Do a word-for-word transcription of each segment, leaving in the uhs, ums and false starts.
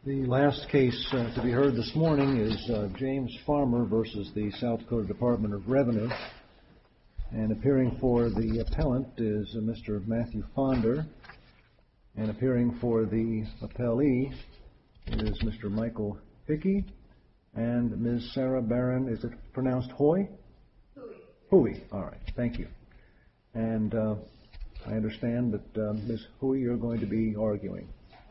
The last case uh, to be heard this morning is uh, James Farmer versus the South Dakota Department of Revenue. And appearing for the appellant is uh, Mister Matthew Fonder. And appearing for the appellee is Mister Michael Hickey and Miz Sarah Barron. Is it pronounced Hoy? Hui. Hui. All right. Thank you. And uh, I understand that uh, Miz Hui, you're going to be arguing.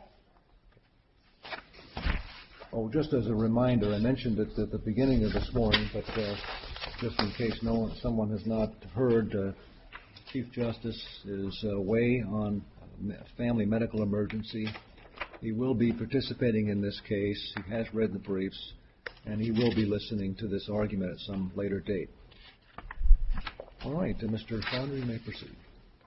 Oh, just as a reminder, I mentioned it at the beginning of this morning, but uh, just in case no one, someone has not heard, uh, Chief Justice is away on a family medical emergency. He will be participating in this case. He has read the briefs, and he will be listening to this argument at some later date. All right, uh, Mister Fonder, you may proceed.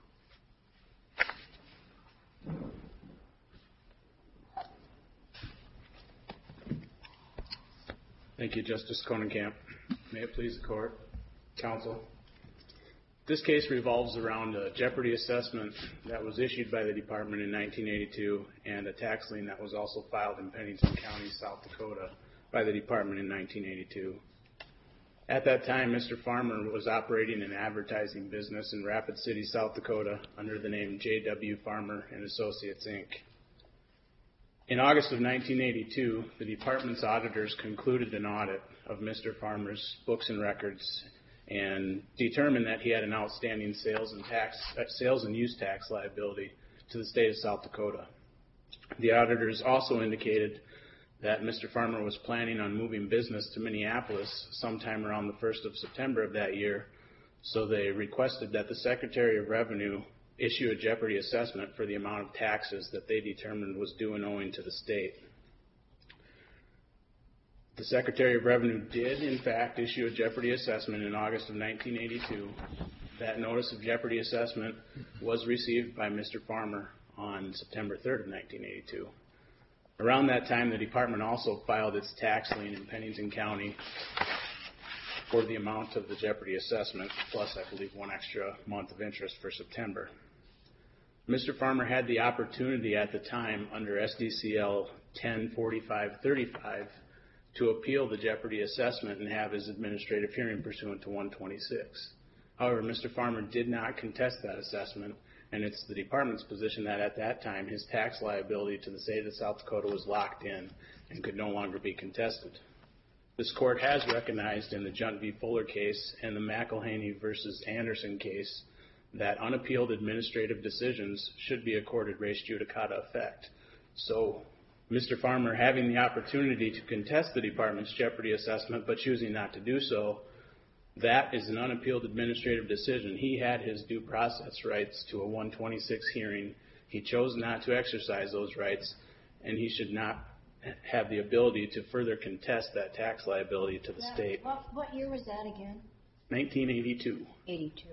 Thank you, Justice Konenkamp. May it please the Court, Counsel. This case revolves around a jeopardy assessment that was issued by the Department in nineteen eighty-two and a tax lien that was also filed in Pennington County, South Dakota by the Department in nineteen eighty-two. At that time, Mister Farmer was operating an advertising business in Rapid City, South Dakota under the name J W Farmer and Associates, Incorporated. In August of nineteen eighty-two, the Department's auditors concluded an audit of Mister Farmer's books and records and determined that he had an outstanding sales and tax, uh, sales and use tax liability to the state of South Dakota. The auditors also indicated that Mister Farmer was planning on moving business to Minneapolis sometime around the first of September of that year, so they requested that the Secretary of Revenue issue a jeopardy assessment for the amount of taxes that they determined was due and owing to the state. The Secretary of Revenue did, in fact, issue a jeopardy assessment in August of nineteen eighty-two. That notice of jeopardy assessment was received by Mister Farmer on September third of nineteen eighty-two. Around that time, the Department also filed its tax lien in Pennington County for the amount of the jeopardy assessment, plus, I believe, one extra month of interest for September. Mister Farmer had the opportunity at the time under S D C L ten forty-five thirty-five to appeal the jeopardy assessment and have his administrative hearing pursuant to one twenty-six. However, Mister Farmer did not contest that assessment, and it's the Department's position that at that time his tax liability to the state of South Dakota was locked in and could no longer be contested. This court has recognized in the Junt v. Fuller case and the McElhaney versus Anderson case that unappealed administrative decisions should be accorded res judicata effect. So Mister Farmer, having the opportunity to contest the Department's jeopardy assessment but choosing not to do so, that is an unappealed administrative decision. He had his due process rights to a one twenty-six hearing. He chose not to exercise those rights, and he should not have the ability to further contest that tax liability to the That, state. What, what year was that again? nineteen eighty-two. eighty-two.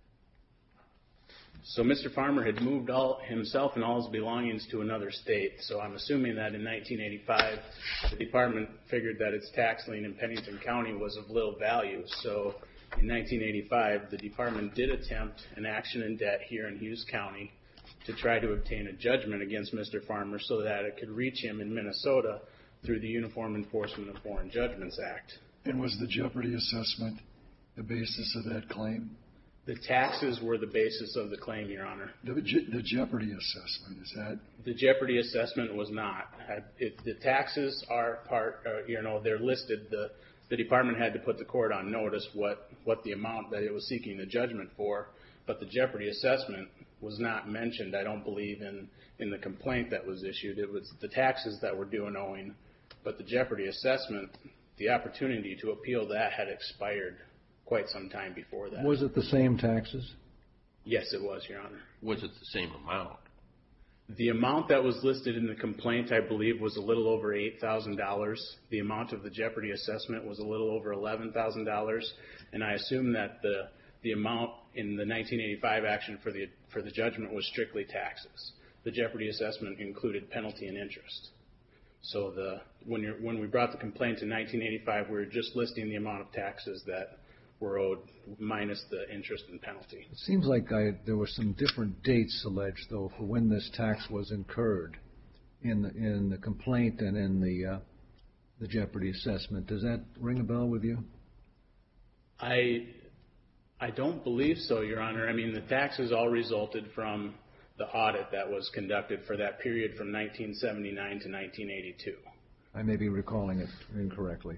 So Mister Farmer had moved all himself and all his belongings to another state. So I'm assuming that in nineteen eighty-five, the Department figured that its tax lien in Pennington County was of little value. So in nineteen eighty-five, the Department did attempt an action in debt here in Hughes County to try to obtain a judgment against Mister Farmer so that it could reach him in Minnesota through the Uniform Enforcement of Foreign Judgments Act. And was the jeopardy assessment the basis of that claim? The taxes were the basis of the claim, Your Honor. The, the jeopardy assessment, is that? The jeopardy assessment was not. If the taxes are part, uh, you know, they're listed. The, the Department had to put the court on notice what, what the amount that it was seeking the judgment for, but the jeopardy assessment was not mentioned, I don't believe, in, in the complaint that was issued. It was the taxes that were due and owing, but the jeopardy assessment, the opportunity to appeal that had expired quite some time before that. Was it the same taxes? Yes, it was, Your Honor. Was it the same amount? The amount that was listed in the complaint, I believe, was a little over eight thousand dollars. The amount of the jeopardy assessment was a little over eleven thousand dollars, and I assume that the the amount in the nineteen eighty-five action for the for the judgment was strictly taxes. The jeopardy assessment included penalty and interest. So the when you're when we brought the complaint in nineteen eighty-five, we were just listing the amount of taxes that were owed minus the interest and penalty. It seems like I, there were some different dates alleged, though, for when this tax was incurred. in the, in the complaint and in the uh, the jeopardy assessment. Does that ring a bell with you? I I don't believe so, Your Honor. I mean, the taxes all resulted from the audit that was conducted for that period from nineteen seventy-nine to nineteen eighty-two. I may be recalling it incorrectly.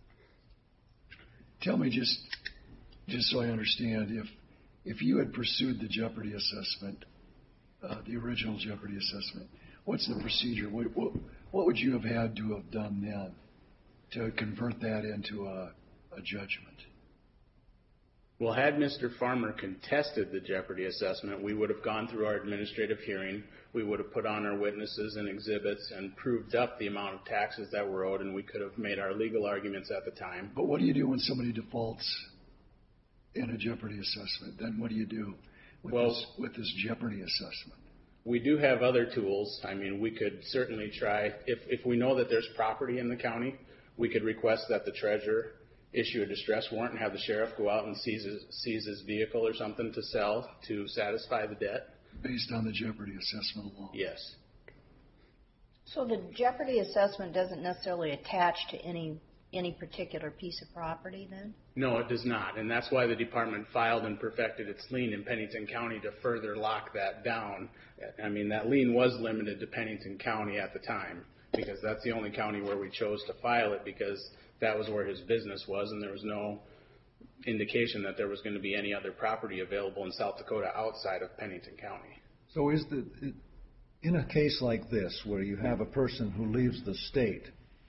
Tell me just, just so I understand, if if you had pursued the jeopardy assessment, uh, the original jeopardy assessment, what's the procedure? What, what what would you have had to have done then to convert that into a, a judgment? Well, had Mister Farmer contested the jeopardy assessment, we would have gone through our administrative hearing. We would have put on our witnesses and exhibits and proved up the amount of taxes that were owed, and we could have made our legal arguments at the time. But what do you do when somebody defaults in a jeopardy assessment? Then what do you do with, well, this, with this jeopardy assessment? We do have other tools. I mean, we could certainly try, if, if we know that there's property in the county, we could request that the treasurer issue a distress warrant and have the sheriff go out and seize his, seize his vehicle or something to sell to satisfy the debt. Based on the jeopardy assessment alone? Yes. So the jeopardy assessment doesn't necessarily attach to any any particular piece of property then? No, it does not, and that's why the department filed and perfected its lien in Pennington County to further lock that down. I mean, that lien was limited to Pennington County at the time because that's the only county where we chose to file it because that was where his business was, and there was no indication that there was going to be any other property available in South Dakota outside of Pennington County. So is the, in a case like this where you have a person who leaves the state,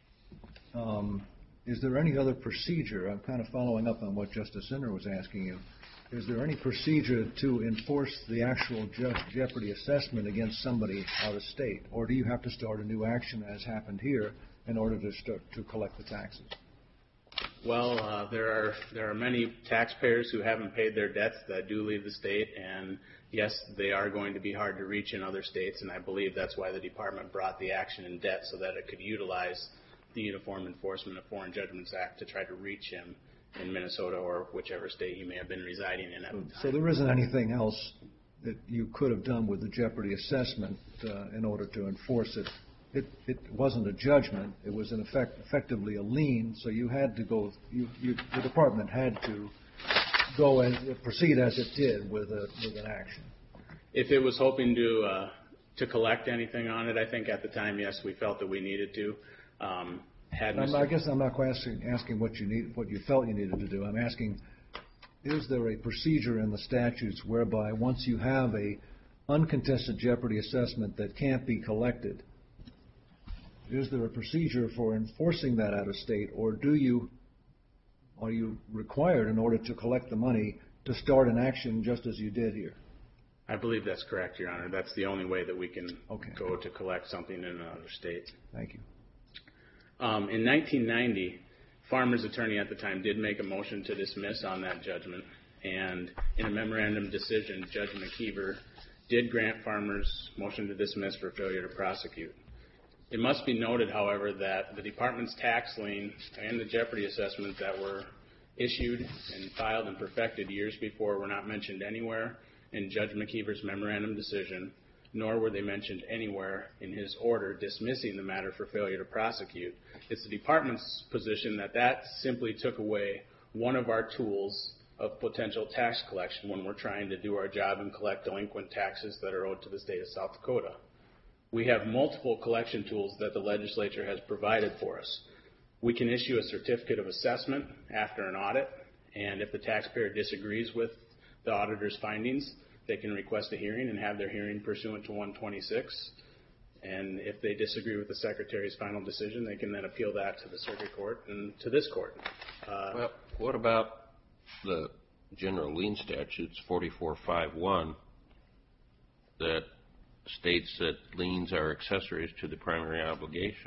um, is there any other procedure? I'm kind of following up on what Justice Sinner was asking you. Is there any procedure to enforce the actual je- jeopardy assessment against somebody out of state? Or do you have to start a new action, as happened here, in order to start to collect the taxes? Well, uh, there are there are many taxpayers who haven't paid their debts that do leave the state, and yes, they are going to be hard to reach in other states, and I believe that's why the department brought the action in debt so that it could utilize the Uniform Enforcement of Foreign Judgments Act to try to reach him in Minnesota or whichever state he may have been residing in at the time. So there isn't anything else that you could have done with the jeopardy assessment uh, in order to enforce it. It, it wasn't a judgment. It was in effect effectively a lien. So you had to go. You, you, the department had to go and proceed as it did with a with an action. If it was hoping to uh, to collect anything on it, I think at the time, yes, we felt that we needed to. Um, had I'm, I guess I'm not asking asking what you need, what you felt you needed to do. I'm asking, is there a procedure in the statutes whereby once you have a uncontested jeopardy assessment that can't be collected, is there a procedure for enforcing that out of state, or do you, are you required in order to collect the money to start an action just as you did here? I believe that's correct, Your Honor. That's the only way that we can Okay. go to collect something in another state. Thank you. Um, in nineteen ninety, Farmer's attorney at the time did make a motion to dismiss on that judgment, and in a memorandum decision, Judge McKeever did grant Farmer's motion to dismiss for failure to prosecute. It must be noted, however, that the department's tax lien and the jeopardy assessment that were issued and filed and perfected years before were not mentioned anywhere in Judge McKeever's memorandum decision, nor were they mentioned anywhere in his order dismissing the matter for failure to prosecute. It's the department's position that that simply took away one of our tools of potential tax collection when we're trying to do our job and collect delinquent taxes that are owed to the state of South Dakota. We have multiple collection tools that the legislature has provided for us. We can issue a certificate of assessment after an audit, and if the taxpayer disagrees with the auditor's findings, they can request a hearing and have their hearing pursuant to one twenty-six. And if they disagree with the Secretary's final decision, they can then appeal that to the Circuit Court and to this Court. Uh, well, what about the general lien statutes, forty-four five one, that states that liens are accessories to the primary obligation?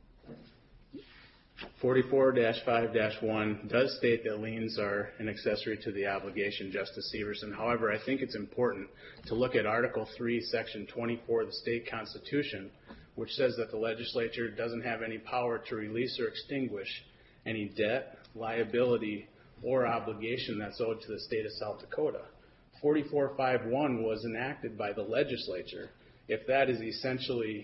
forty-four dash five dash one does state that liens are an accessory to the obligation, Justice Severson. However, I think it's important to look at Article three, Section twenty-four of the state constitution, which says that the legislature doesn't have any power to release or extinguish any debt, liability, or obligation that's owed to the state of South Dakota. forty-four five one was enacted by the legislature. If that is essentially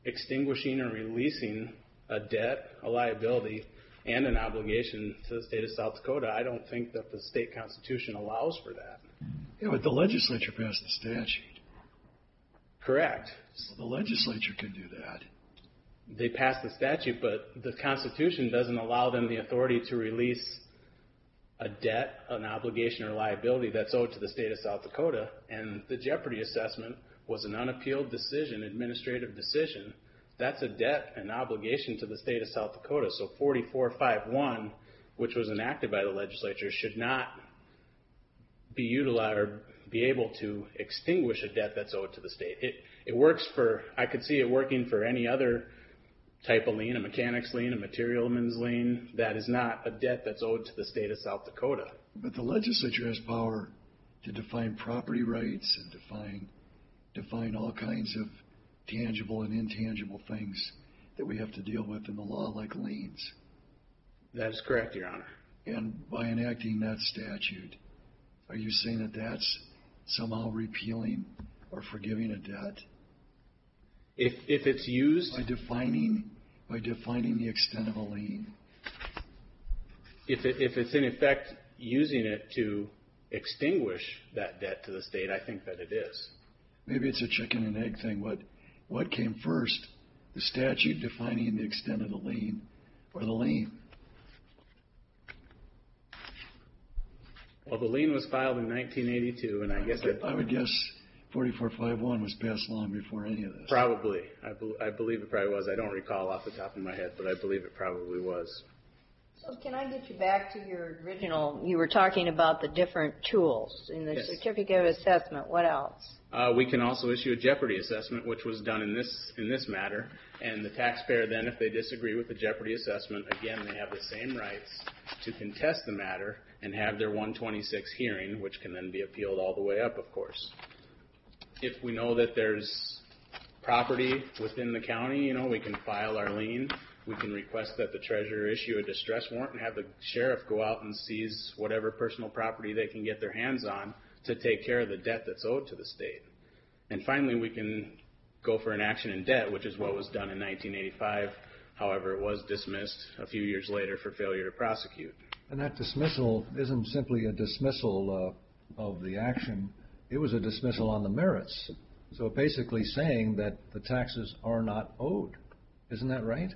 extinguishing or releasing a debt, a liability, and an obligation to the state of South Dakota. I don't think that the state constitution allows for that. Yeah, but the legislature passed the statute. Correct. So the legislature can do that. They passed the statute, but the Constitution doesn't allow them the authority to release a debt, an obligation, or liability that's owed to the state of South Dakota. And the jeopardy assessment was an unappealed decision, administrative decision. That's a debt, an obligation to the state of South Dakota. So forty-four fifty-one, which was enacted by the legislature, should not be utilized or be able to extinguish a debt that's owed to the state. It, it works for, I could see it working for any other type of lien, a mechanics lien, a materialman's lien, that is not a debt that's owed to the state of South Dakota. But the legislature has power to define property rights and define define all kinds of tangible and intangible things that we have to deal with in the law, like liens. That is correct, Your Honor. And by enacting that statute, are you saying that that's somehow repealing or forgiving a debt? If if it's used by defining by defining the extent of a lien. If it, if it's in effect using it to extinguish that debt to the state, I think that it is. Maybe it's a chicken and egg thing. What what came first, the statute defining the extent of the lien, or the lien? Well, the lien was filed in nineteen eighty-two, and I guess it, I would guess forty-four fifty-one was passed long before any of this. Probably. I, be, I believe it probably was. I don't recall off the top of my head, but I believe it probably was. So can I get you back to your original, you were talking about the different tools in the Yes. certificate of assessment. What else? Uh, we can also issue a jeopardy assessment, which was done in this in this matter. And the taxpayer then, if they disagree with the jeopardy assessment, again, they have the same rights to contest the matter and have their one twenty-six hearing, which can then be appealed all the way up, of course. If we know that there's property within the county, you know, we can file our lien. We can request that the treasurer issue a distress warrant and have the sheriff go out and seize whatever personal property they can get their hands on to take care of the debt that's owed to the state. And finally, we can go for an action in debt, which is what was done in nineteen eighty-five. However, it was dismissed a few years later for failure to prosecute. And that dismissal isn't simply a dismissal uh, of the action. It was a dismissal on the merits. So basically saying that the taxes are not owed. Isn't that right?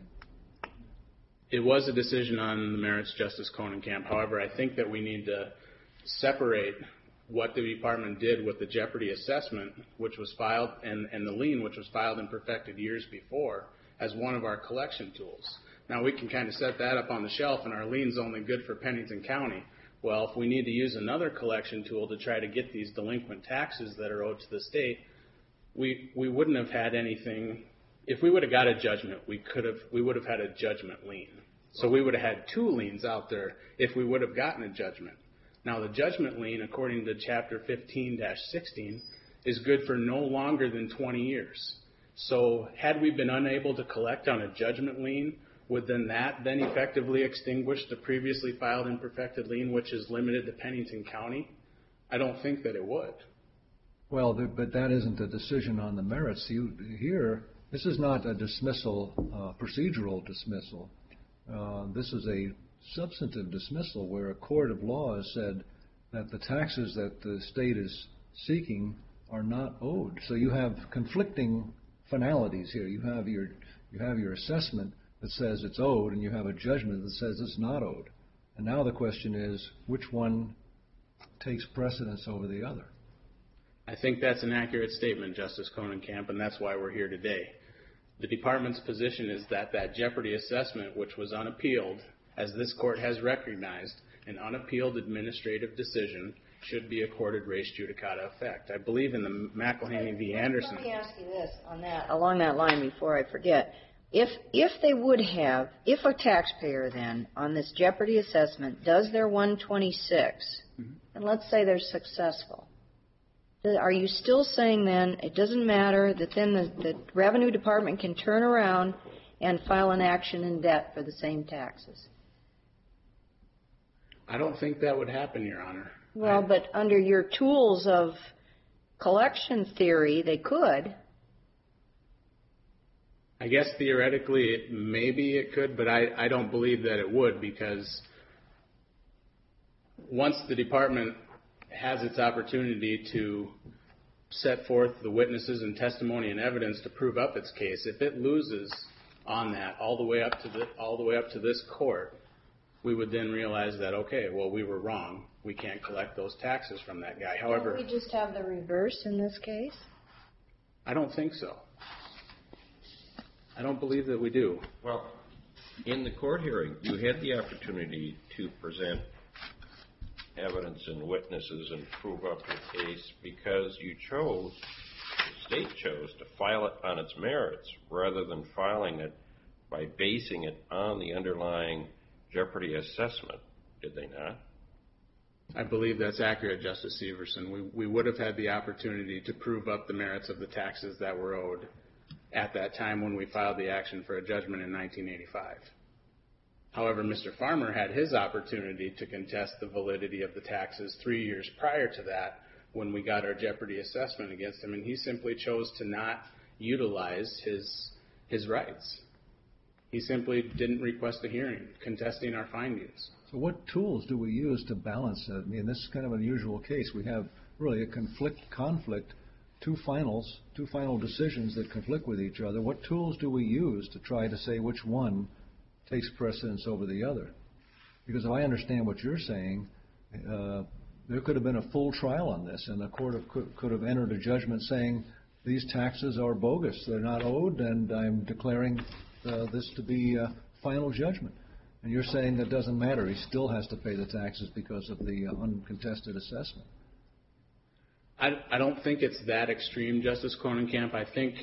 It was a decision on the merits, Justice Conenkamp. However, I think that we need to separate what the department did with the jeopardy assessment, which was filed, and, and the lien, which was filed and perfected years before, as one of our collection tools. Now, we can kind of set that up on the shelf, and our lien's only good for Pennington County. Well, if we need to use another collection tool to try to get these delinquent taxes that are owed to the state, we we wouldn't have had anything. If we would have got a judgment, we could have we would have had a judgment lien. So we would have had two liens out there if we would have gotten a judgment. Now, the judgment lien, according to Chapter fifteen dash sixteen, is good for no longer than twenty years. So had we been unable to collect on a judgment lien, would then that then effectively extinguish the previously filed and perfected lien, which is limited to Pennington County? I don't think that it would. Well, the, but that isn't a decision on the merits. You, here, this is not a dismissal, uh, procedural dismissal. Uh, this is a substantive dismissal where a court of law has said that the taxes that the state is seeking are not owed. So you have conflicting finalities here. You have your you have your assessment that says it's owed, and you have a judgment that says it's not owed. And now the question is, which one takes precedence over the other? I think that's an accurate statement, Justice Conenkamp, and that's why we're here today. The department's position is that that jeopardy assessment, which was unappealed, as this court has recognized, an unappealed administrative decision should be accorded res judicata effect. I believe in the McElhaney v. Anderson. Let me ask you this on that, along that line before I forget. If if they would have, if a taxpayer then on this jeopardy assessment does their one twenty-six, mm-hmm. and let's say they're successful, are you still saying then it doesn't matter that then the, the Revenue Department can turn around and file an action in debt for the same taxes? I don't think that would happen, Your Honor. Well, I, but under your tools of collection theory, they could. I guess theoretically, it, maybe it could, but I, I don't believe that it would, because once the department has its opportunity to set forth the witnesses and testimony and evidence to prove up its case, if it loses on that all the way up to the all the way up to this court, we would then realize that, okay, well, we were wrong. We can't collect those taxes from that guy. However, Can't we just have the reverse in this case? I don't think so. I don't believe that we do. Well, in the court hearing, you had the opportunity to present evidence and witnesses and prove up your case because you chose, the state chose, to file it on its merits rather than filing it by basing it on the underlying jeopardy assessment. Did they not? I believe that's accurate, Justice Severson. We, we would have had the opportunity to prove up the merits of the taxes that were owed at that time when we filed the action for a judgment in nineteen eighty-five. However, Mister Farmer had his opportunity to contest the validity of the taxes three years prior to that when we got our jeopardy assessment against him, and he simply chose to not utilize his his rights. He simply didn't request a hearing contesting our findings. So what tools do we use to balance it? I mean, this is kind of an unusual case. We have really a conflict, conflict, two finals, two final decisions that conflict with each other. What tools do we use to try to say which one takes precedence over the other? Because if I understand what you're saying, uh, there could have been a full trial on this, and the court have, could, could have entered a judgment saying these taxes are bogus, they're not owed, and I'm declaring uh, this to be a final judgment. And you're saying that doesn't matter, he still has to pay the taxes because of the uh, uncontested assessment. I, I don't think it's that extreme, Justice Kornenkamp. I think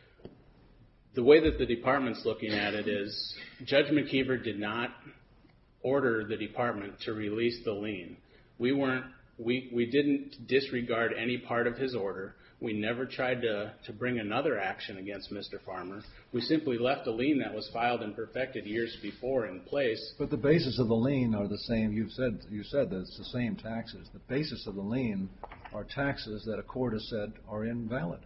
the way that the department's looking at it is Judge McKeever did not order the department to release the lien. We weren't, we, we didn't disregard any part of his order. We never tried to, to bring another action against Mister Farmer. We simply left a lien that was filed and perfected years before in place. But the basis of the lien are the same. You've said, you said that it's the same taxes. The basis of the lien are taxes that a court has said are invalid.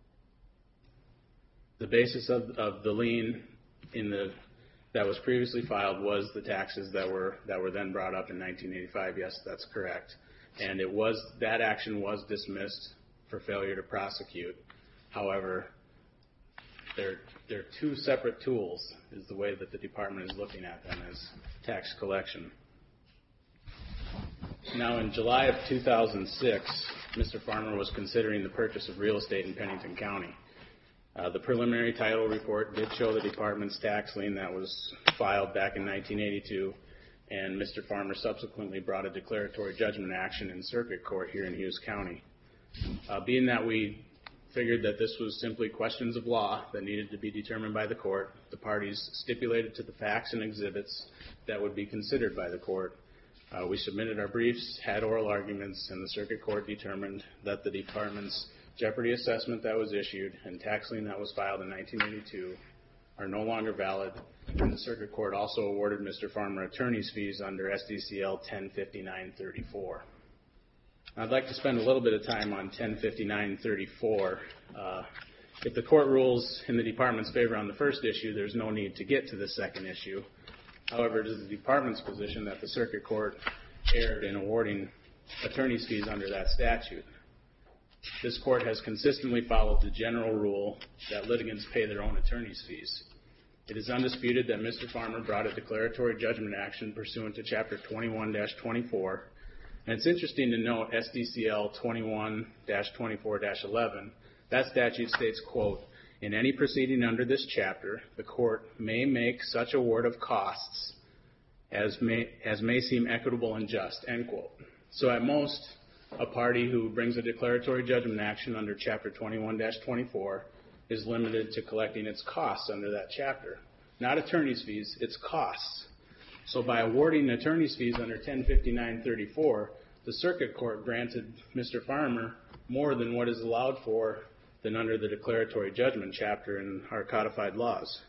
The basis of, of the lien in the that was previously filed was the taxes that were that were then brought up in nineteen eighty-five. Yes, that's correct. And it was that action was dismissed for failure to prosecute. However, they're they're two separate tools is the way that the department is looking at them as tax collection. Now, in July of two thousand six, Mister Farmer was considering the purchase of real estate in Pennington County. Uh, the preliminary title report did show the department's tax lien that was filed back in nineteen eighty-two, and Mister Farmer subsequently brought a declaratory judgment action in circuit court here in Hughes County. Uh, being that we figured that this was simply questions of law that needed to be determined by the court, the parties stipulated to the facts and exhibits that would be considered by the court. Uh, we submitted our briefs, had oral arguments, and the circuit court determined that the department's jeopardy assessment that was issued and tax lien that was filed in nineteen eighty-two are no longer valid, and the circuit court also awarded Mister Farmer attorney's fees under S D C L ten fifty-nine thirty-four. I'd like to spend a little bit of time on ten fifty-nine thirty-four. Uh, if the court rules in the department's favor on the first issue, there's no need to get to the second issue. However, it is the department's position that the circuit court erred in awarding attorney's fees under that statute. This court has consistently followed the general rule that litigants pay their own attorney's fees. It is undisputed that Mister Farmer brought a declaratory judgment action pursuant to Chapter twenty-one dash twenty-four. And it's interesting to note S D C L twenty-one dash twenty-four dash eleven. That statute states, quote, "In any proceeding under this chapter, the court may make such award of costs as may, as may seem equitable and just," end quote. So at most, a party who brings a declaratory judgment action under Chapter twenty-one dash twenty-four is limited to collecting its costs under that chapter. Not attorney's fees, its costs. So by awarding attorney's fees under ten fifty-nine thirty-four, the circuit court granted Mister Farmer more than what is allowed for than under the declaratory judgment chapter in our codified laws.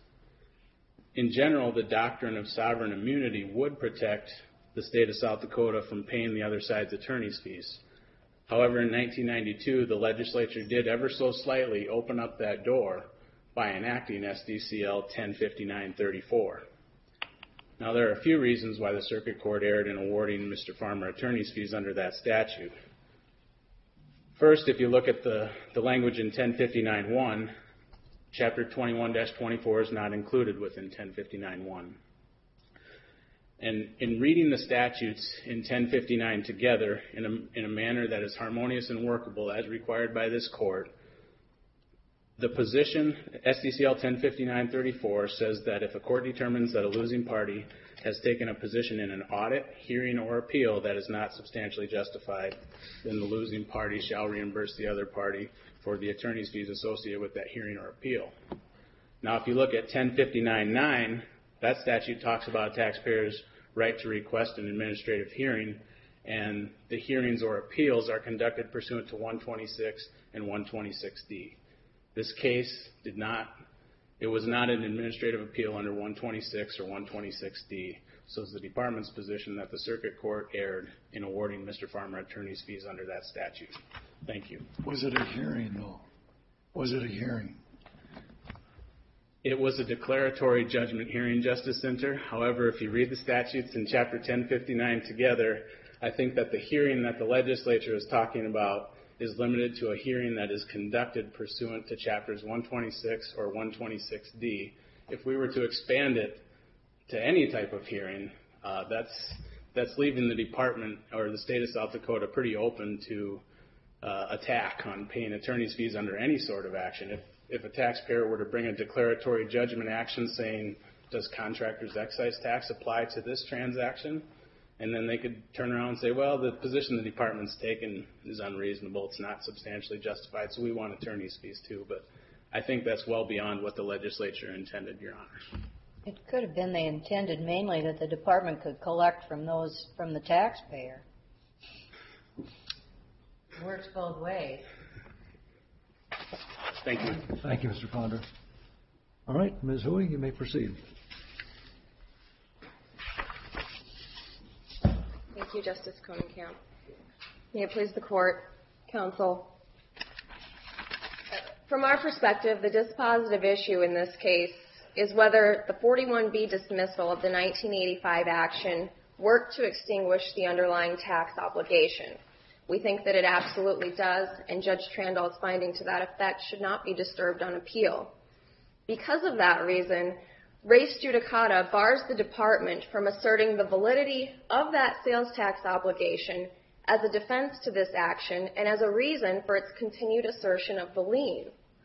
In general, the doctrine of sovereign immunity would protect the state of South Dakota from paying the other side's attorney's fees. However, in nineteen ninety-two, the legislature did ever so slightly open up that door by enacting S D C L ten fifty-nine thirty-four. Now, there are a few reasons why the Circuit Court erred in awarding Mister Farmer attorney's fees under that statute. First, if you look at the, the language in ten fifty-nine one, Chapter twenty-one dash twenty-four is not included within ten fifty-nine one. And in reading the statutes in ten fifty-nine together in a, in a manner that is harmonious and workable as required by this court, the position, S D C L ten fifty-nine thirty-four says that if a court determines that a losing party has taken a position in an audit, hearing, or appeal that is not substantially justified, then the losing party shall reimburse the other party for the attorney's fees associated with that hearing or appeal. Now, if you look at ten fifty-nine nine, that statute talks about a taxpayer's right to request an administrative hearing, and the hearings or appeals are conducted pursuant to one twenty-six and one twenty-six D. This case did not, it was not an administrative appeal under one twenty-six or one twenty-six D, so it's the department's position that the Circuit Court erred in awarding Mister Farmer attorney's fees under that statute. Thank you. Was it a hearing, though? Was it a hearing? It was a declaratory judgment hearing, Justice Center. However, if you read the statutes in Chapter ten fifty-nine together, I think that the hearing that the legislature is talking about is limited to a hearing that is conducted pursuant to Chapters one twenty-six or one twenty-six D. If we were to expand it to any type of hearing, uh, that's that's leaving the department or the state of South Dakota pretty open to uh, attack on paying attorney's fees under any sort of action. If if a taxpayer were to bring a declaratory judgment action saying, does contractor's excise tax apply to this transaction? And then they could turn around and say, well, the position the department's taken is unreasonable. It's not substantially justified, so we want attorney's fees too. But I think that's well beyond what the legislature intended, Your Honor. It could have been they intended mainly that the department could collect from those, from the taxpayer. It works both ways. Thank you. Thank you, Mister Ponder. All right, Miz Huey, you may proceed. Thank you, Justice Conenkamp. May it please the Court, Counsel. From our perspective, the dispositive issue in this case is whether the forty-one B dismissal of the nineteen eighty-five action worked to extinguish the underlying tax obligation. We think that it absolutely does, and Judge Trandall's finding to that effect should not be disturbed on appeal. Because of that reason, res judicata bars the department from asserting the validity of that sales tax obligation as a defense to this action and as a reason for its continued assertion of the lien.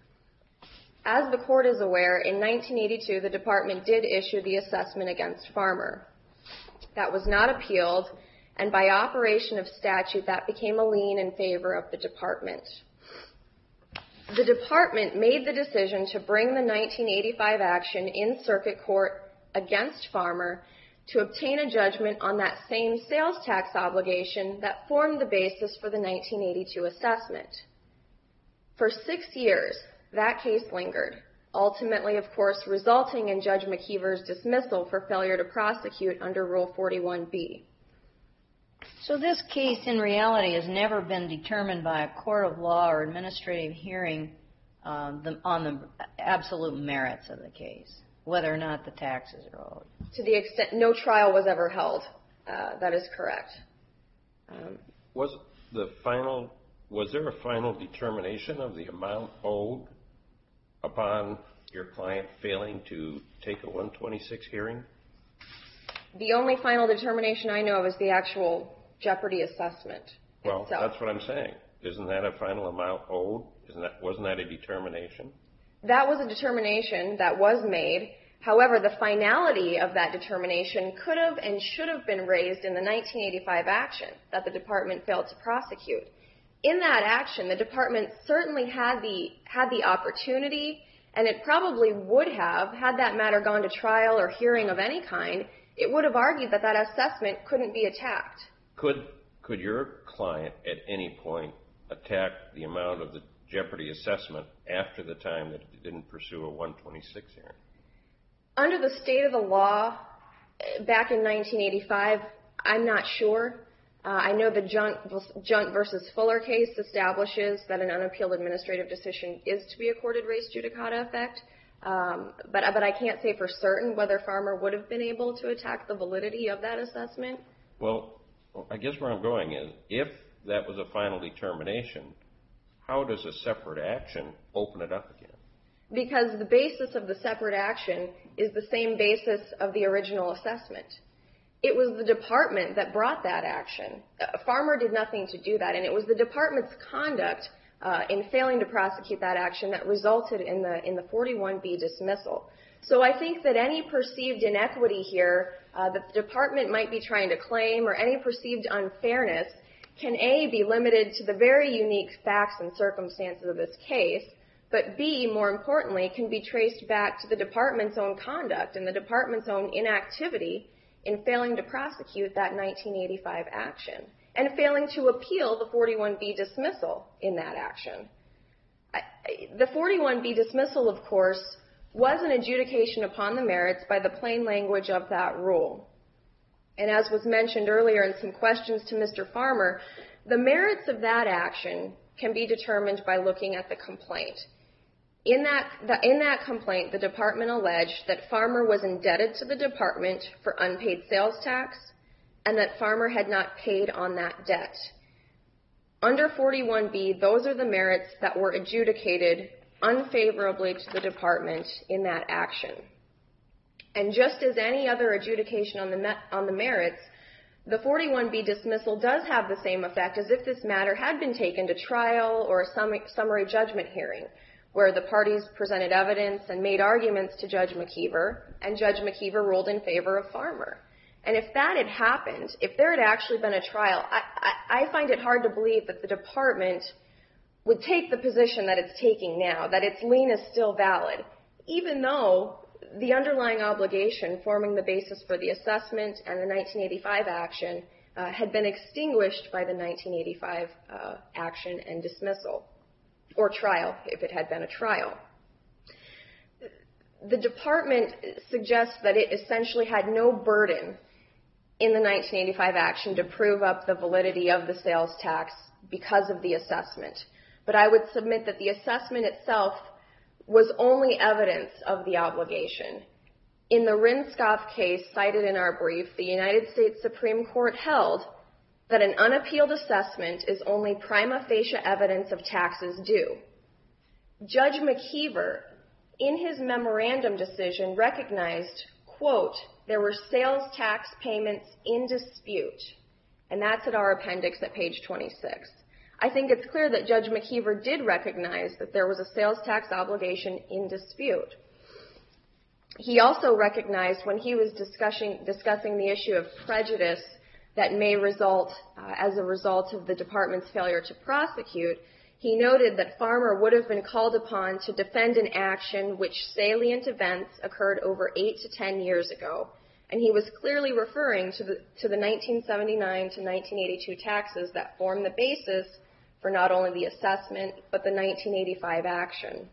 As the Court is aware, in nineteen eighty-two, the department did issue the assessment against Farmer. That was not appealed, and by operation of statute, that became a lien in favor of the department. The department made the decision to bring the nineteen eighty-five action in circuit court against Farmer to obtain a judgment on that same sales tax obligation that formed the basis for the nineteen eighty-two assessment. For six years, that case lingered, ultimately, of course, resulting in Judge McKeever's dismissal for failure to prosecute under Rule forty-one B. So this case, in reality, has never been determined by a court of law or administrative hearing um, the, on the absolute merits of the case, whether or not the taxes are owed. To the extent no trial was ever held, uh, that is correct. Um, was the final? Was there a final determination of the amount owed upon your client failing to take a one twenty-six hearing? The only final determination I know of is the actual jeopardy assessment Well, itself. that's what I'm saying. Isn't that a final amount owed? Isn't that, wasn't that a determination? That was a determination that was made. However, the finality of that determination could have and should have been raised in the nineteen eighty-five action that the department failed to prosecute. In that action, the department certainly had the had the opportunity, and it probably would have, had that matter gone to trial or hearing of any kind, it would have argued that that assessment couldn't be attacked. Could could your client at any point attack the amount of the jeopardy assessment after the time that it didn't pursue a one twenty-six hearing? Under the state of the law back in nineteen eighty-five, I'm not sure. Uh, I know the Junt, Junt versus Fuller case establishes that an unappealed administrative decision is to be accorded res judicata effect, um, but, but I can't say for certain whether Farmer would have been able to attack the validity of that assessment. Well, I guess where I'm going is, if that was a final determination, how does a separate action open it up again? Because the basis of the separate action is the same basis of the original assessment. It was the department that brought that action. Uh, Farmer did nothing to do that, and it was the department's conduct uh, in failing to prosecute that action that resulted in the in the forty-one B dismissal. So I think that any perceived inequity here uh, that the department might be trying to claim, or any perceived unfairness, can A, be limited to the very unique facts and circumstances of this case, but B, more importantly, can be traced back to the department's own conduct and the department's own inactivity in failing to prosecute that nineteen eighty-five action and failing to appeal the forty-one B dismissal in that action. I, the forty-one B dismissal, of course, was an adjudication upon the merits by the plain language of that rule. And as was mentioned earlier in some questions to Mister Farmer, the merits of that action can be determined by looking at the complaint. In that, the, in that complaint, the department alleged that Farmer was indebted to the department for unpaid sales tax and that Farmer had not paid on that debt. Under forty-one B, those are the merits that were adjudicated unfavorably to the department in that action. And just as any other adjudication on the, me- on the merits, the forty-one B dismissal does have the same effect as if this matter had been taken to trial or a sum- summary judgment hearing, where the parties presented evidence and made arguments to Judge McKeever, and Judge McKeever ruled in favor of Farmer. And if that had happened, if there had actually been a trial, I, I, I find it hard to believe that the department would take the position that it's taking now, that its lien is still valid, even though the underlying obligation forming the basis for the assessment and the nineteen eighty-five action uh, had been extinguished by the nineteen eighty-five uh, action and dismissal, or trial, if it had been a trial. The department suggests that it essentially had no burden in the nineteen eighty-five action to prove up the validity of the sales tax because of the assessment. But I would submit that the assessment itself was only evidence of the obligation. In the Rinskoff case cited in our brief, the United States Supreme Court held that an unappealed assessment is only prima facie evidence of taxes due. Judge McKeever, in his memorandum decision, recognized, quote, there were sales tax payments in dispute. And that's at our appendix at page twenty-six. I think it's clear that Judge McKeever did recognize that there was a sales tax obligation in dispute. He also recognized when he was discussing, discussing the issue of prejudice that may result uh, as a result of the department's failure to prosecute, he noted that Farmer would have been called upon to defend an action which salient events occurred over eight to ten years ago. And he was clearly referring to the, to the nineteen seventy-nine to nineteen eighty-two taxes that form the basis for not only the assessment, but the nineteen eighty-five action.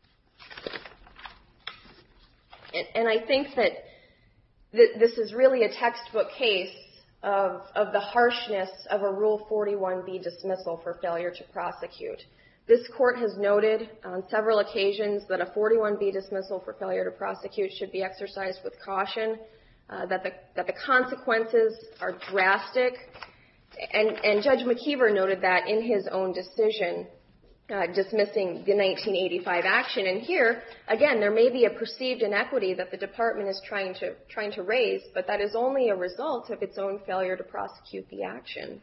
And, and I think that th- this is really a textbook case of, of the harshness of a Rule forty-one B dismissal for failure to prosecute. This court has noted on several occasions that a forty-one B dismissal for failure to prosecute should be exercised with caution, uh, that the, that the consequences are drastic. And, and Judge McKeever noted that in his own decision uh, dismissing the nineteen eighty-five action. And here, again, there may be a perceived inequity that the department is trying to, trying to raise, but that is only a result of its own failure to prosecute the action.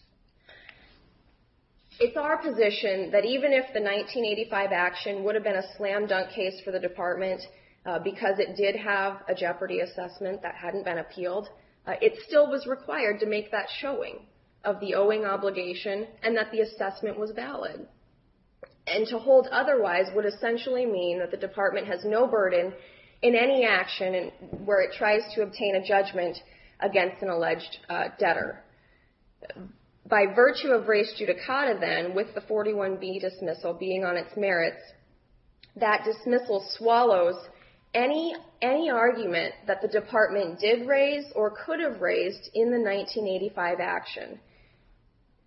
It's our position that even if the nineteen eighty-five action would have been a slam dunk case for the department uh, because it did have a jeopardy assessment that hadn't been appealed, uh, it still was required to make that showing of the owing obligation and that the assessment was valid. And to hold otherwise would essentially mean that the department has no burden in any action in, where it tries to obtain a judgment against an alleged uh, debtor. By virtue of res judicata, then, with the forty-one B dismissal being on its merits, that dismissal swallows any, any argument that the department did raise or could have raised in the nineteen eighty-five action.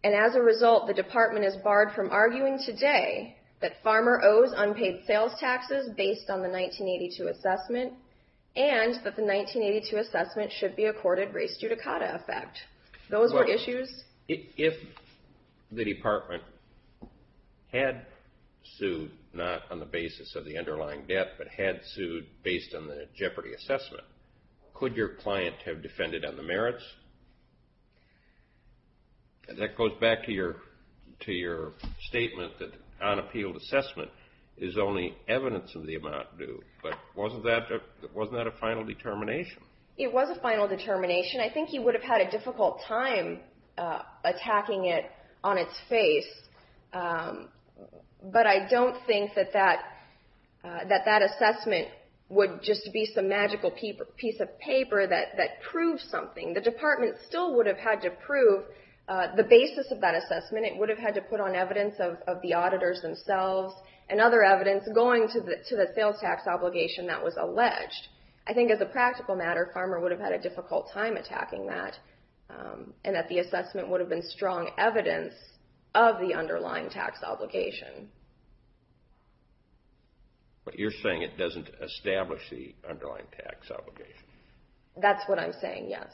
And as a result, the department is barred from arguing today that Farmer owes unpaid sales taxes based on the nineteen eighty-two assessment, and that the nineteen eighty-two assessment should be accorded res judicata effect. Those Well, were issues. If the department had sued not on the basis of the underlying debt, but had sued based on the jeopardy assessment, could your client have defended on the merits? And that goes back to your to your statement that unappealed assessment is only evidence of the amount due. But wasn't that a, wasn't that a final determination? It was a final determination. I think he would have had a difficult time uh, attacking it on its face. Um, but I don't think that that, uh, that that assessment would just be some magical piece of paper that, that proves something. The department still would have had to prove uh, the basis of that assessment. It would have had to put on evidence of, of the auditors themselves and other evidence going to the, to the sales tax obligation that was alleged. I think as a practical matter, Farmer would have had a difficult time attacking that, um, and that the assessment would have been strong evidence of the underlying tax obligation. But you're saying it doesn't establish the underlying tax obligation. That's what I'm saying, yes.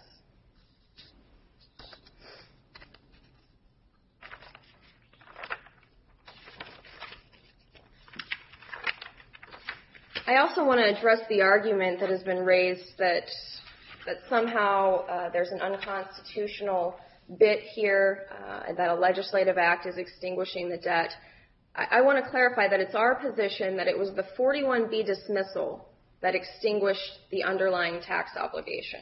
I also want to address the argument that has been raised that that somehow uh, there's an unconstitutional bit here, uh, that a legislative act is extinguishing the debt. I, I want to clarify that it's our position that it was the forty-one B dismissal that extinguished the underlying tax obligation.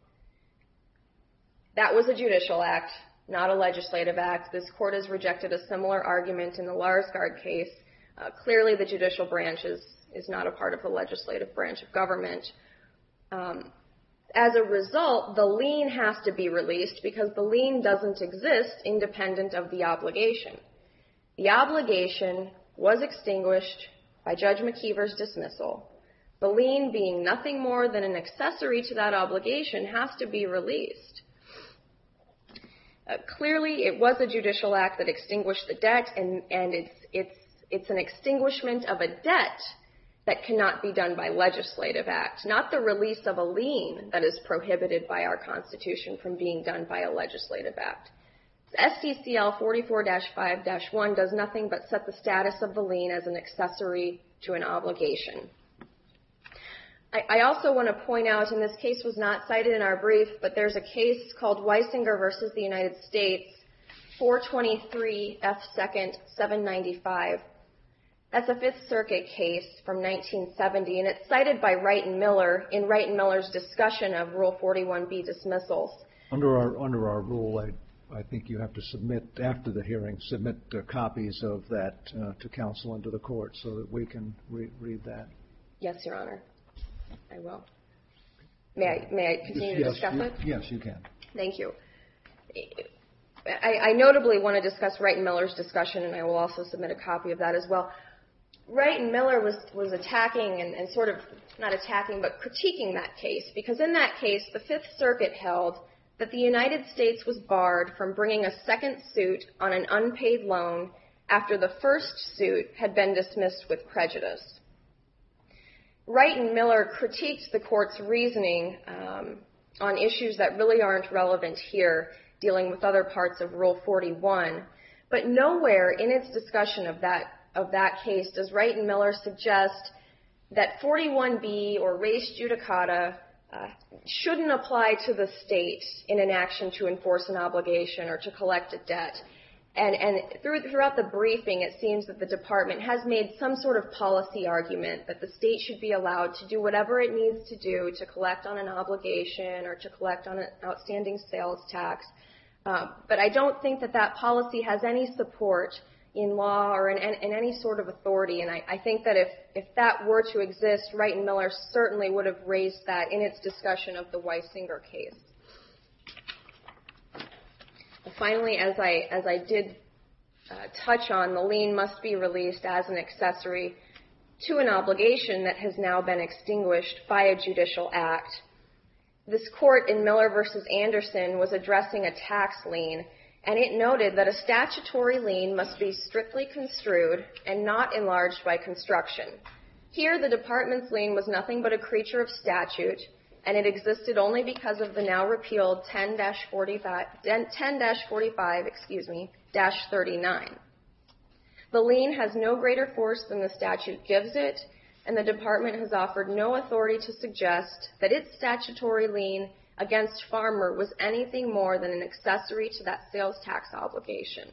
That was a judicial act, not a legislative act. This court has rejected a similar argument in the Larsgaard case. Uh, clearly, the judicial branch is, is not a part of the legislative branch of government. Um, as a result, the lien has to be released because the lien doesn't exist independent of the obligation. The obligation was extinguished by Judge McKeever's dismissal. The lien, being nothing more than an accessory to that obligation, has to be released. Uh, clearly, it was a judicial act that extinguished the debt, and, and it's, it's, it's an extinguishment of a debt that cannot be done by legislative act, not the release of a lien that is prohibited by our Constitution from being done by a legislative act. S T C L forty-four dash five dash one does nothing but set the status of the lien as an accessory to an obligation. I, I also want to point out, and this case was not cited in our brief, but there's a case called Weisinger versus the United States, four twenty-three F second seven ninety-five. That's a Fifth Circuit case from nineteen seventy, and it's cited by Wright and Miller in Wright and Miller's discussion of Rule forty-one B dismissals. Under our under our rule, I I think you have to submit after the hearing, submit uh, copies of that uh, to counsel and to the court so that we can re- read that. Yes, Your Honor, I will. May I may I continue yes, to discuss you, it? Yes, you can. Thank you. I, I notably want to discuss Wright and Miller's discussion, and I will also submit a copy of that as well. Wright and Miller was, was attacking and, and sort of, not attacking, but critiquing that case, because in that case, the Fifth Circuit held that the United States was barred from bringing a second suit on an unpaid loan after the first suit had been dismissed with prejudice. Wright and Miller critiqued the court's reasoning um, on issues that really aren't relevant here, dealing with other parts of Rule forty-one, but nowhere in its discussion of that of that case does Wright and Miller suggest that forty-one B or res judicata uh, shouldn't apply to the state in an action to enforce an obligation or to collect a debt. And, and through, throughout the briefing, it seems that the department has made some sort of policy argument that the state should be allowed to do whatever it needs to do to collect on an obligation or to collect on an outstanding sales tax. Uh, but I don't think that that policy has any support in law or in, in any sort of authority. And I, I think that if, if that were to exist, Wright and Miller certainly would have raised that in its discussion of the Weisinger case. And finally, as I, as I did uh, touch on, the lien must be released as an accessory to an obligation that has now been extinguished by a judicial act. This court in Miller versus Anderson was addressing a tax lien, and it noted that a statutory lien must be strictly construed and not enlarged by construction. Here, the department's lien was nothing but a creature of statute, and it existed only because of the now repealed ten forty-five, ten forty-five, excuse me, dash thirty-nine. The lien has no greater force than the statute gives it, and the department has offered no authority to suggest that its statutory lien against Farmer was anything more than an accessory to that sales tax obligation.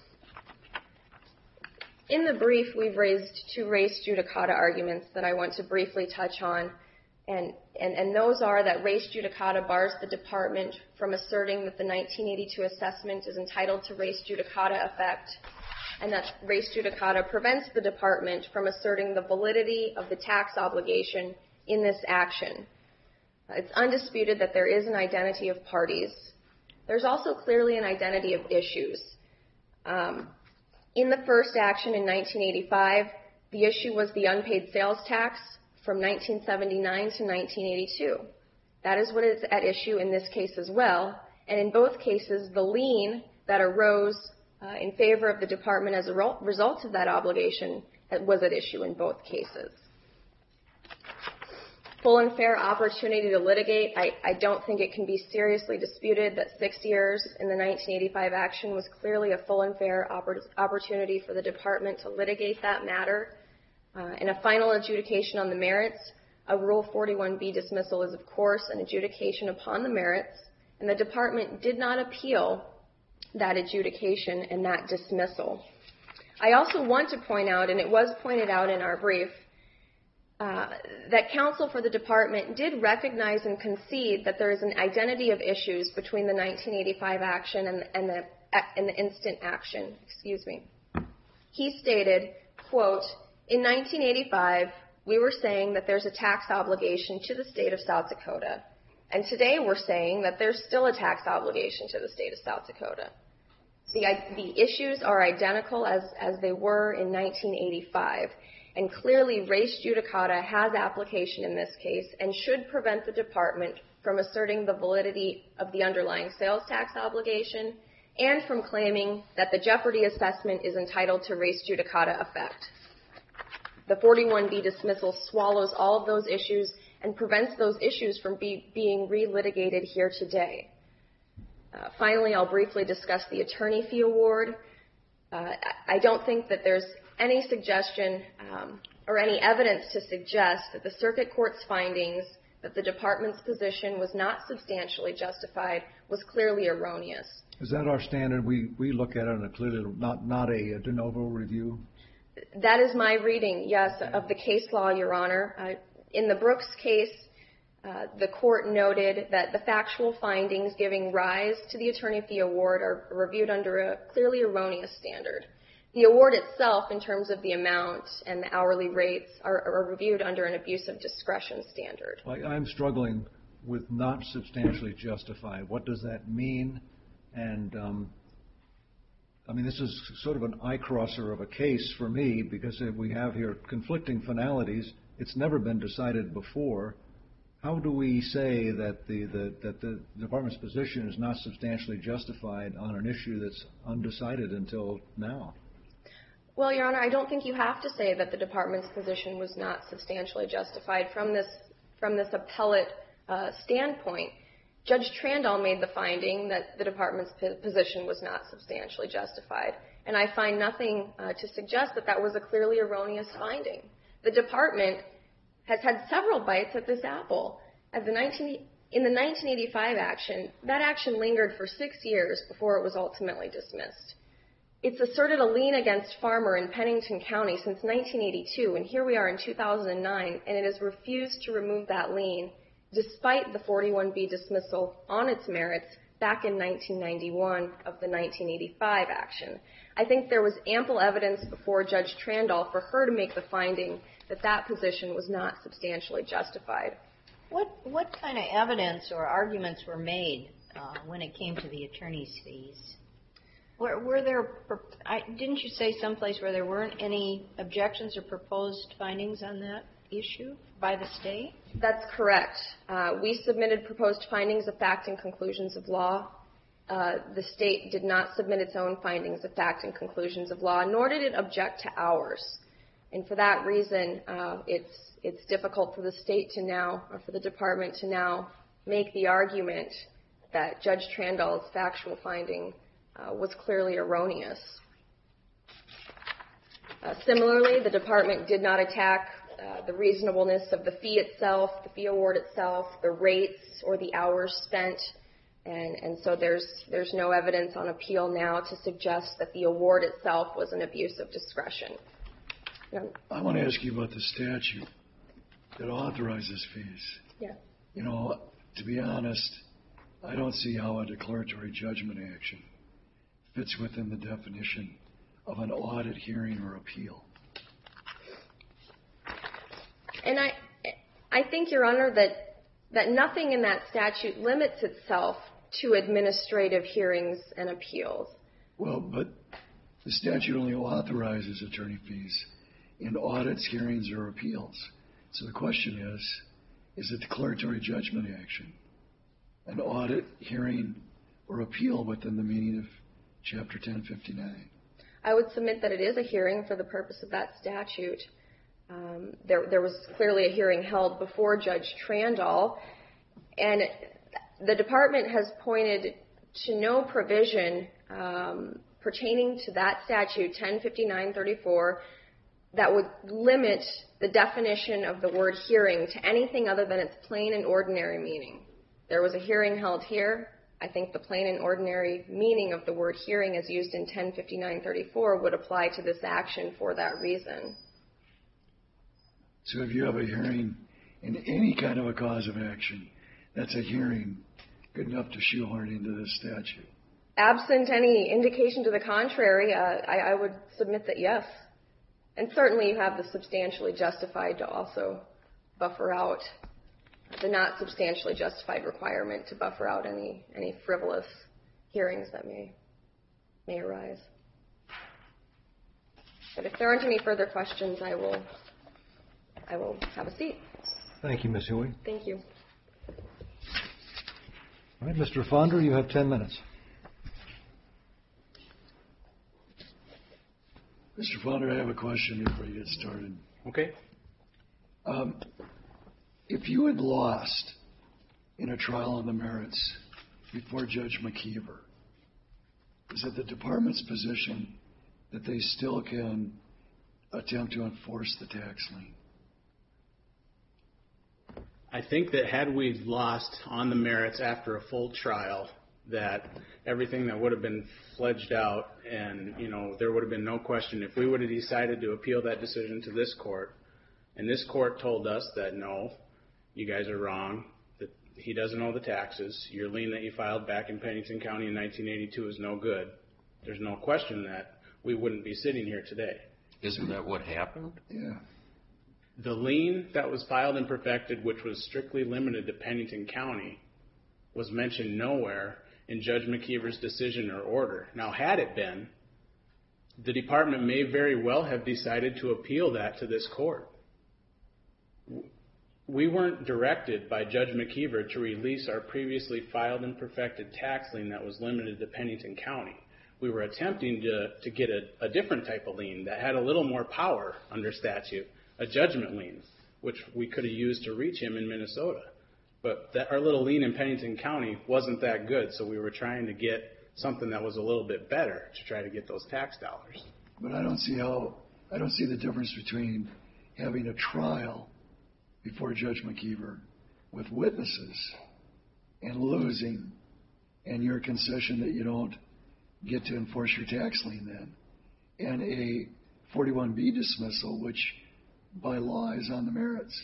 In the brief, we've raised two res judicata arguments that I want to briefly touch on, and, and, and those are that res judicata bars the department from asserting that the nineteen eighty-two assessment is entitled to res judicata effect, and that res judicata prevents the department from asserting the validity of the tax obligation in this action. It's undisputed that there is an identity of parties. There's also clearly an identity of issues. Um, in the first action in nineteen eighty-five, the issue was the unpaid sales tax from nineteen seventy-nine to nineteen eighty-two. That is what is at issue in this case as well, and in both cases, the lien that arose uh, in favor of the department as a ro- result of that obligation was at issue in both cases. Full and fair opportunity to litigate. I, I don't think it can be seriously disputed that six years in the nineteen eighty-five action was clearly a full and fair oppor- opportunity for the department to litigate that matter. Uh, in a final adjudication on the merits, a Rule forty-one B dismissal is, of course, an adjudication upon the merits, and the department did not appeal that adjudication and that dismissal. I also want to point out, and it was pointed out in our brief, Uh, that counsel for the department did recognize and concede that there is an identity of issues between the nineteen eighty-five action and, and, the, and the instant action. Excuse me. He stated, quote, "In nineteen eighty-five, we were saying that there's a tax obligation to the state of South Dakota, and today we're saying that there's still a tax obligation to the state of South Dakota. The, the issues are identical as, as they were in nineteen eighty-five. And clearly, res judicata has application in this case and should prevent the department from asserting the validity of the underlying sales tax obligation and from claiming that the jeopardy assessment is entitled to res judicata effect. The forty-one B dismissal swallows all of those issues and prevents those issues from be, being relitigated here today. Uh, finally, I'll briefly discuss the attorney fee award. Uh, I don't think that there's any suggestion um, or any evidence to suggest that the circuit court's findings that the department's position was not substantially justified was clearly erroneous. Is that our standard? We we look at it on a clearly not not a de novo review? That is my reading, yes, of the case law, Your Honor. Uh, in the Brooks case, uh, the court noted that the factual findings giving rise to the attorney fee award are reviewed under a clearly erroneous standard. The award itself, in terms of the amount and the hourly rates, are, are reviewed under an abuse of discretion standard. Like, I'm struggling with not substantially justified. What does that mean? And, um, I mean, this is sort of an eye-crosser of a case for me because we have here conflicting finalities. It's never been decided before. How do we say that the, the, that the department's position is not substantially justified on an issue that's undecided until now? Well, Your Honor, I don't think you have to say that the department's position was not substantially justified from this from this appellate uh, standpoint. Judge Trandall made the finding that the department's p- position was not substantially justified, and I find nothing uh, to suggest that that was a clearly erroneous finding. The department has had several bites at this apple. As the nineteen, in the nineteen eighty-five action, that action lingered for six years before it was ultimately dismissed. It's asserted a lien against Farmer in Pennington County since nineteen eighty-two, and here we are in two thousand nine, and it has refused to remove that lien despite the forty-one B dismissal on its merits back in nineteen ninety-one of the nineteen eighty-five action. I think there was ample evidence before Judge Trandall for her to make the finding that that position was not substantially justified. What what kind of evidence or arguments were made uh, when it came to the attorney's fees? Were, were there, I, didn't you say someplace where there weren't any objections or proposed findings on that issue by the state? That's correct. Uh, we submitted proposed findings of fact and conclusions of law, uh, the state did not submit its own findings of fact and conclusions of law, nor did it object to ours. And for that reason, uh, it's it's difficult for the state to now, or for the department to now, make the argument that Judge Trandall's factual finding uh, was clearly erroneous. Uh, similarly, the department did not attack uh, the reasonableness of the fee itself, the fee award itself, the rates, or the hours spent. And, and so there's there's no evidence on appeal now to suggest that the award itself was an abuse of discretion. No. I want to ask you about the statute that authorizes fees. Yeah. You know, to be honest, I don't see how a declaratory judgment action fits within the definition of an audit, hearing, or appeal. And I, I think, Your Honor, that that nothing in that statute limits itself to administrative hearings and appeals. Well, but the statute only authorizes attorney fees in audits, hearings, or appeals. So the question is, is a declaratory judgment action an audit, hearing, or appeal within the meaning of Chapter ten fifty-nine? I would submit that it is a hearing for the purpose of that statute. Um, there, there was clearly a hearing held before Judge Trandall, and the department has pointed to no provision um, pertaining to that statute, ten fifty-nine thirty-four, that would limit the definition of the word hearing to anything other than its plain and ordinary meaning. There was a hearing held here. I think the plain and ordinary meaning of the word hearing as used in ten fifty-nine thirty-four would apply to this action for that reason. So if you have a hearing in any kind of a cause of action, that's a hearing good enough to shoehorn into this statute? Absent any indication to the contrary, uh, I, I would submit that yes. And certainly you have the substantially justified to also buffer out the not substantially justified requirement to buffer out any, any frivolous hearings that may may arise. But if there aren't any further questions, I will I will have a seat. Thank you, Miz Huey. Thank you. All right, Mister Fonder, you have ten minutes. Mister Fonder, I have a question before you get started. Okay. Um, if you had lost in a trial on the merits before Judge McKeever, is it the department's position that they still can attempt to enforce the tax lien? I think that had we lost on the merits after a full trial, that everything that would have been fledged out and, you know, there would have been no question if we would have decided to appeal that decision to this court, and this court told us that, no, you guys are wrong, that he doesn't owe the taxes, your lien that you filed back in Pennington County in nineteen eighty-two is no good, there's no question that we wouldn't be sitting here today. Isn't that what happened? Yeah. The lien that was filed and perfected, which was strictly limited to Pennington County, was mentioned nowhere in Judge McKeever's decision or order. Now, had it been, the department may very well have decided to appeal that to this court. We weren't directed by Judge McKeever to release our previously filed and perfected tax lien that was limited to Pennington County. We were attempting to, to get a, a different type of lien that had a little more power under statute, a judgment lien, which we could have used to reach him in Minnesota. But that, our little lien in Pennington County wasn't that good, so we were trying to get something that was a little bit better to try to get those tax dollars. But I don't see how, I don't see the difference between having a trial before Judge McKeever with witnesses and losing, and your concession that you don't get to enforce your tax lien then, and a forty-one B dismissal, which by law is on the merits.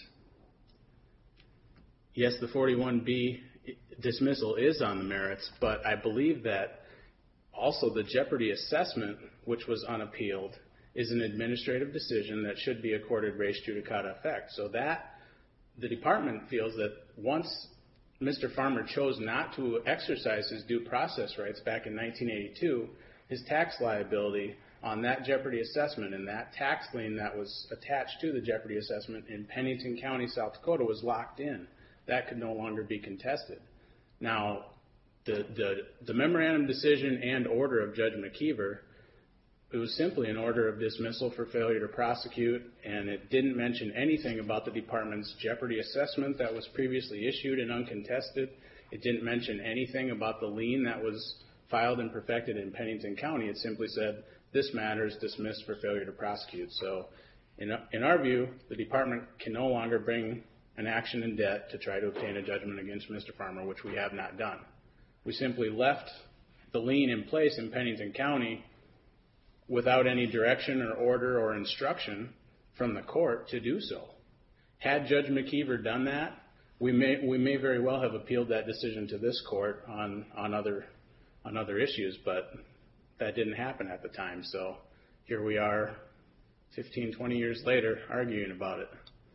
Yes, the forty-one B dismissal is on the merits, but I believe that also the jeopardy assessment, which was unappealed, is an administrative decision that should be accorded res judicata effect. So that the department feels that once Mister Farmer chose not to exercise his due process rights back in nineteen eighty-two, his tax liability on that jeopardy assessment and that tax lien that was attached to the jeopardy assessment in Pennington County, South Dakota, was locked in. That could no longer be contested. Now, the, the, the memorandum decision and order of Judge McKeever, it was simply an order of dismissal for failure to prosecute, and it didn't mention anything about the department's jeopardy assessment that was previously issued and uncontested. It didn't mention anything about the lien that was filed and perfected in Pennington County. It simply said, this matter is dismissed for failure to prosecute. So in, in our view, the department can no longer bring an action in debt to try to obtain a judgment against Mister Farmer, which we have not done. We simply left the lien in place in Pennington County without any direction or order or instruction from the court to do so. Had Judge McKeever done that, we may we may very well have appealed that decision to this court on, on other on other issues, but that didn't happen at the time. So here we are fifteen, twenty years later arguing about it.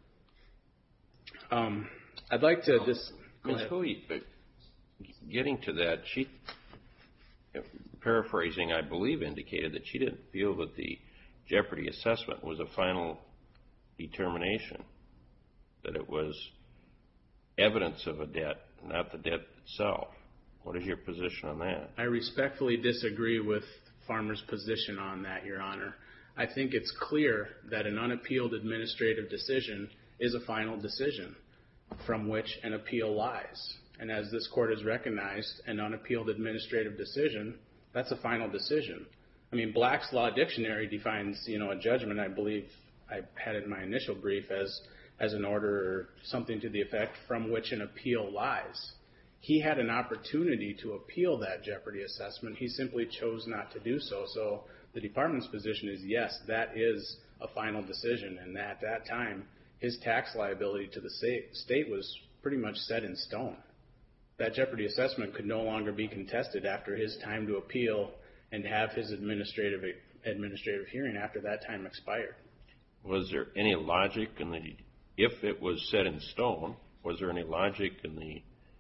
Um, I'd like to just... Miz Hui, getting to that, she, paraphrasing, I believe, indicated that she didn't feel that the jeopardy assessment was a final determination, that it was evidence of a debt, not the debt itself. What is your position on that? I respectfully disagree with Farmer's position on that, Your Honor. I think it's clear that an unappealed administrative decision is a final decision from which an appeal lies. And as this court has recognized, an unappealed administrative decision, that's a final decision. I mean, Black's Law Dictionary defines, you know, a judgment, I believe I had it in my initial brief, as, as an order or something to the effect from which an appeal lies. He had an opportunity to appeal that jeopardy assessment. He simply chose not to do so. So the department's position is, yes, that is a final decision. And at that time, his tax liability to the state was pretty much set in stone. That jeopardy assessment could no longer be contested after his time to appeal and have his administrative administrative hearing after that time expired. Was there any logic in the, if it was set in stone, was there any logic in the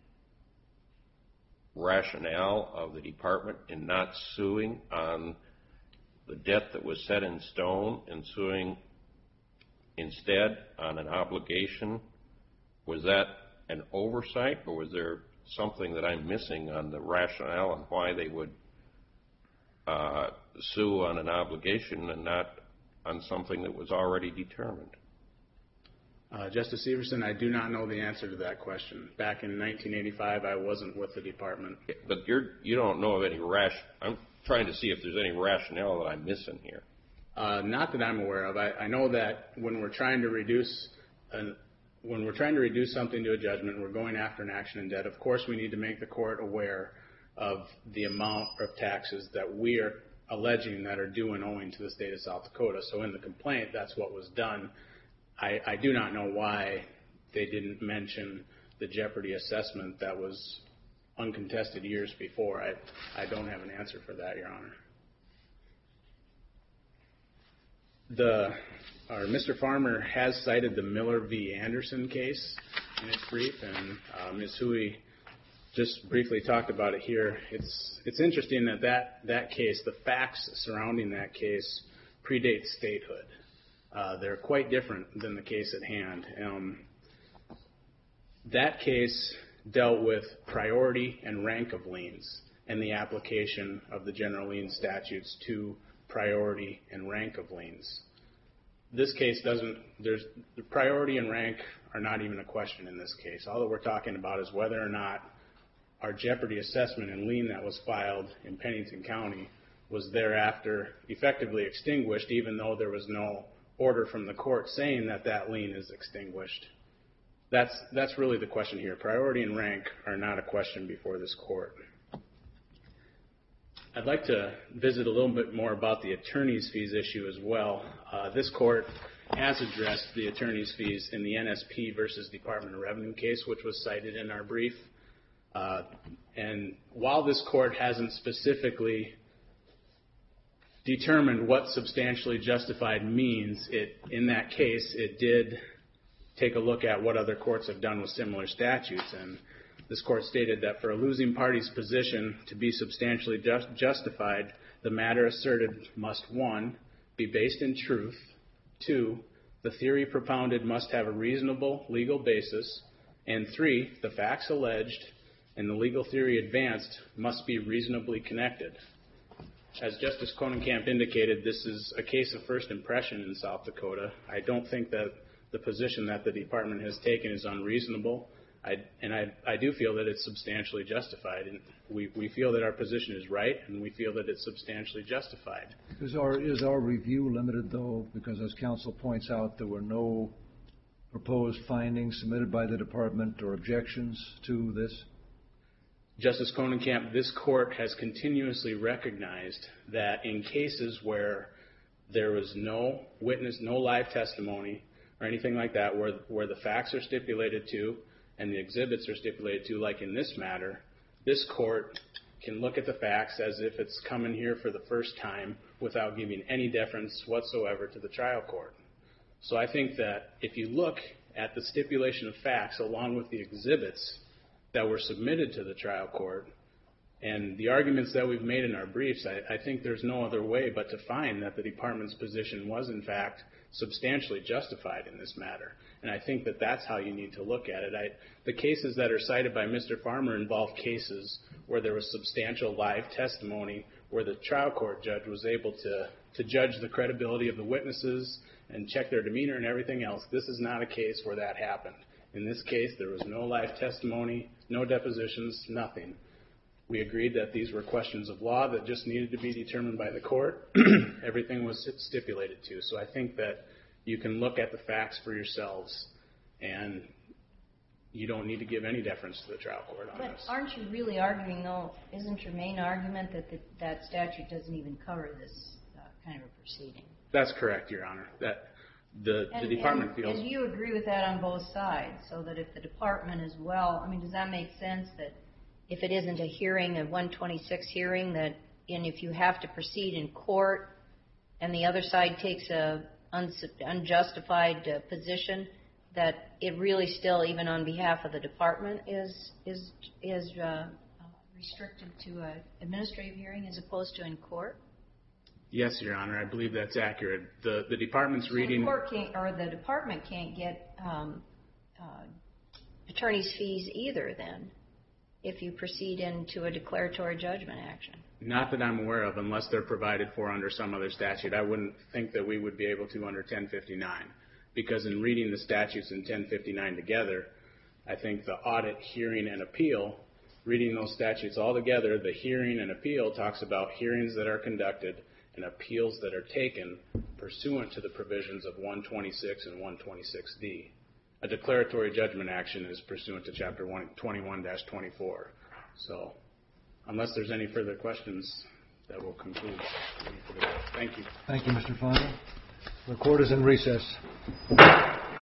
rationale of the department in not suing on the debt that was set in stone and suing instead on an obligation? Was that an oversight, or was there something that I'm missing on the rationale and why they would uh, sue on an obligation and not on something that was already determined? Uh, Justice Everson, I do not know the answer to that question. Back in nineteen eighty-five, I wasn't with the department. But you're, you don't know of any rash. I'm trying to see if there's any rationale that I'm missing here. Uh, not that I'm aware of. I, I know that when we're trying to reduce an, when we're trying to reduce something to a judgment, we're going after an action in debt. Of course, we need to make the court aware of the amount of taxes that we are alleging that are due and owing to the state of South Dakota. So in the complaint, that's what was done. I, I do not know why they didn't mention the jeopardy assessment that was uncontested years before. I, I don't have an answer for that, Your Honor. The, or Mister Farmer has cited the Miller v. Anderson case in its brief, and uh, Miz Hui just briefly talked about it here. It's it's interesting that, that that case, the facts surrounding that case, predate statehood. Uh, they're quite different than the case at hand. Um, that case dealt with priority and rank of liens and the application of the general lien statutes to priority and rank of liens. This case doesn't, there's, the priority and rank are not even a question in this case. All that we're talking about is whether or not our jeopardy assessment and lien that was filed in Pennington County was thereafter effectively extinguished, even though there was no order from the court saying that that lien is extinguished. That's, that's really the question here. Priority and rank are not a question before this court. I'd like to visit a little bit more about the attorney's fees issue as well. Uh, this court has addressed the attorney's fees in the N S P versus Department of Revenue case, which was cited in our brief. Uh, and while this court hasn't specifically determined what substantially justified means, it, in that case, it did take a look at what other courts have done with similar statutes. And this court stated that for a losing party's position to be substantially just justified, the matter asserted must, one, be based in truth, two, the theory propounded must have a reasonable legal basis, and three, the facts alleged and the legal theory advanced must be reasonably connected. As Justice Konenkamp indicated, this is a case of first impression in South Dakota. I don't think that the position that the department has taken is unreasonable, I, and I, I do feel that it's substantially justified. And we, we feel that our position is right, and we feel that it's substantially justified. Is our, is our review limited, though? Because as counsel points out, there were no proposed findings submitted by the department or objections to this? Justice Konenkamp, this court has continuously recognized that in cases where there was no witness, no live testimony or anything like that, where, where the facts are stipulated to and the exhibits are stipulated to, like in this matter, this court can look at the facts as if it's coming here for the first time without giving any deference whatsoever to the trial court. So I think that if you look at the stipulation of facts along with the exhibits that were submitted to the trial court and the arguments that we've made in our briefs, I, I think there's no other way but to find that the department's position was in fact substantially justified in this matter. And I think that that's how you need to look at it. I, the cases that are cited by Mister Farmer involve cases where there was substantial live testimony, where the trial court judge was able to, to judge the credibility of the witnesses and check their demeanor and everything else. This is not a case where that happened. In this case, there was no live testimony, no depositions, nothing. We agreed that these were questions of law that just needed to be determined by the court. Everything was stipulated to. So I think that you can look at the facts for yourselves, and you don't need to give any deference to the trial court on but this. But aren't you really arguing, though, isn't your main argument that the, that statute doesn't even cover this uh, kind of a proceeding? That's correct, Your Honor. That the, and, the department and, feels... And you agree with that on both sides, so that if the department as well, I mean, does that make sense that if it isn't a hearing, a one twenty-six hearing, that and if you have to proceed in court and the other side takes a un, unjustified uh, position, that it really still, even on behalf of the department, is is is uh, restricted to an administrative hearing as opposed to in court? Yes, Your Honor, I believe that's accurate. The the department's so reading... The court can't, or the department can't get um, uh, attorney's fees either, then, if you proceed into a declaratory judgment action. Not that I'm aware of, unless they're provided for under some other statute. I wouldn't think that we would be able to under ten fifty-nine, because in reading the statutes in ten fifty-nine together, I think the audit, hearing, and appeal, reading those statutes all together, the hearing and appeal talks about hearings that are conducted and appeals that are taken pursuant to the provisions of one twenty-six and one twenty-six D. A declaratory judgment action is pursuant to Chapter twenty-one dash twenty-four. So, unless there's any further questions, that will conclude. Thank you. Thank you, Mister Fine. The court is in recess.